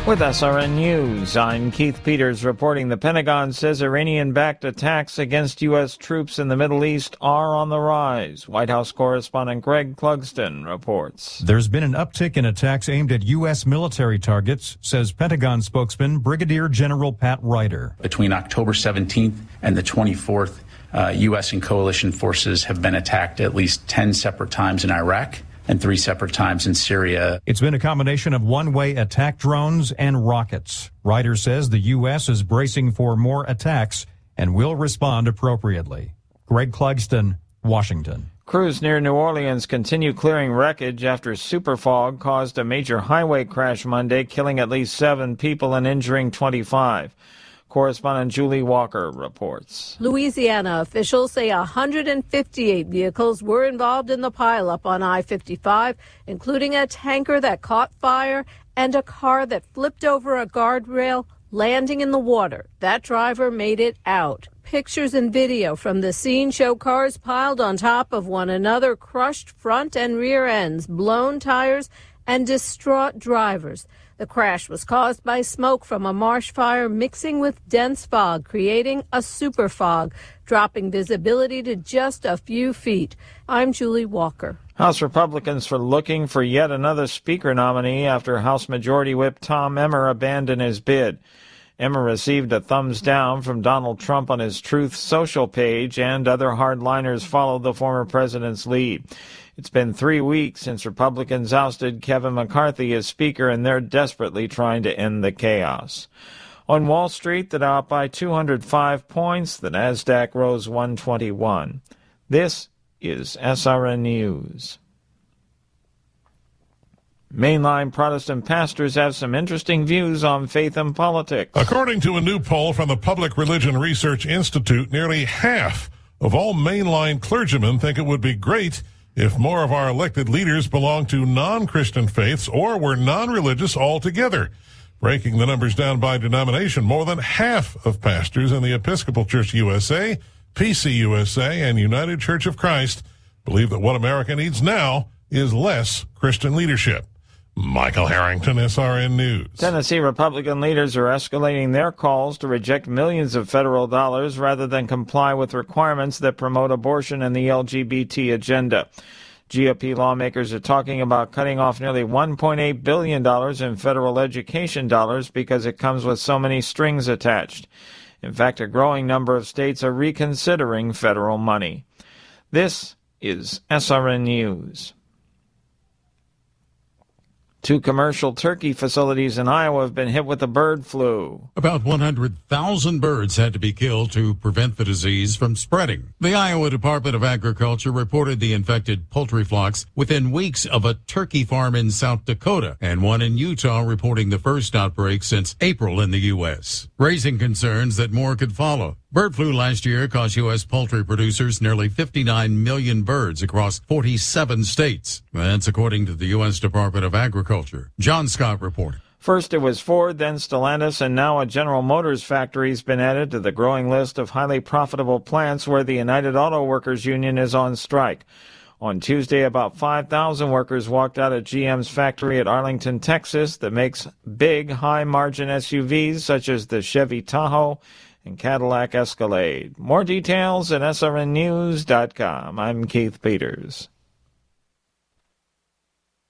With SRN News, I'm Keith Peters reporting the Pentagon says Iranian-backed attacks against U.S. troops in the Middle East are on the rise. White House correspondent Greg Clugston reports. There's been an uptick in attacks aimed at U.S. military targets, says Pentagon spokesman Brigadier General Pat Ryder. Between October 17th and the 24th, U.S. and coalition forces have been attacked at least 10 separate times in Iraq and 3 separate times in Syria. It's been a combination of one-way attack drones and rockets. Ryder says the U.S. is bracing for more attacks and will respond appropriately. Greg Clugston, Washington. Crews near New Orleans continue clearing wreckage after superfog caused a major highway crash Monday, killing at least 7 people and injuring 25. Correspondent Julie Walker reports. Louisiana officials say 158 vehicles were involved in the pileup on I-55, including a tanker that caught fire and a car that flipped over a guardrail, landing in the water. That driver made it out. Pictures and video from the scene show cars piled on top of one another, crushed front and rear ends, blown tires, and distraught drivers. The crash was caused by smoke from a marsh fire mixing with dense fog, creating a super fog, dropping visibility to just a few feet. I'm Julie Walker. House Republicans are looking for yet another Speaker nominee after House Majority Whip Tom Emmer abandoned his bid. Emmer received a thumbs down from Donald Trump on his Truth Social page, and other hardliners followed the former president's lead. It's been 3 weeks since Republicans ousted Kevin McCarthy as Speaker, and they're desperately trying to end the chaos. On Wall Street, the Dow up by 205 points. The Nasdaq rose 121. This is SRN News. Mainline Protestant pastors have some interesting views on faith and politics. According to a new poll from the Public Religion Research Institute, nearly half of all mainline clergymen think it would be great if more of our elected leaders belonged to non-Christian faiths or were non-religious altogether. Breaking the numbers down by denomination, more than half of pastors in the Episcopal Church USA, PCUSA, and United Church of Christ believe that what America needs now is less Christian leadership. Michael Harrington, SRN News. Tennessee Republican leaders are escalating their calls to reject millions of federal dollars rather than comply with requirements that promote abortion and the LGBT agenda. GOP lawmakers are talking about cutting off nearly $1.8 billion in federal education dollars because it comes with so many strings attached. In fact, a growing number of states are reconsidering federal money. This is SRN News. 2 commercial turkey facilities in Iowa have been hit with the bird flu. About 100,000 birds had to be killed to prevent the disease from spreading. The Iowa Department of Agriculture reported the infected poultry flocks within weeks of a turkey farm in South Dakota, and one in Utah reporting the first outbreak since April in the U.S., raising concerns that more could follow. Bird flu last year cost U.S. poultry producers nearly 59 million birds across 47 states. That's according to the U.S. Department of Agriculture. John Scott reporting. First it was Ford, then Stellantis, and now a General Motors factory has been added to the growing list of highly profitable plants where the United Auto Workers Union is on strike. On Tuesday, about 5,000 workers walked out of GM's factory at Arlington, Texas, that makes big, high-margin SUVs such as the Chevy Tahoe and Cadillac Escalade. More details at srnnews.com. I'm Keith Peters.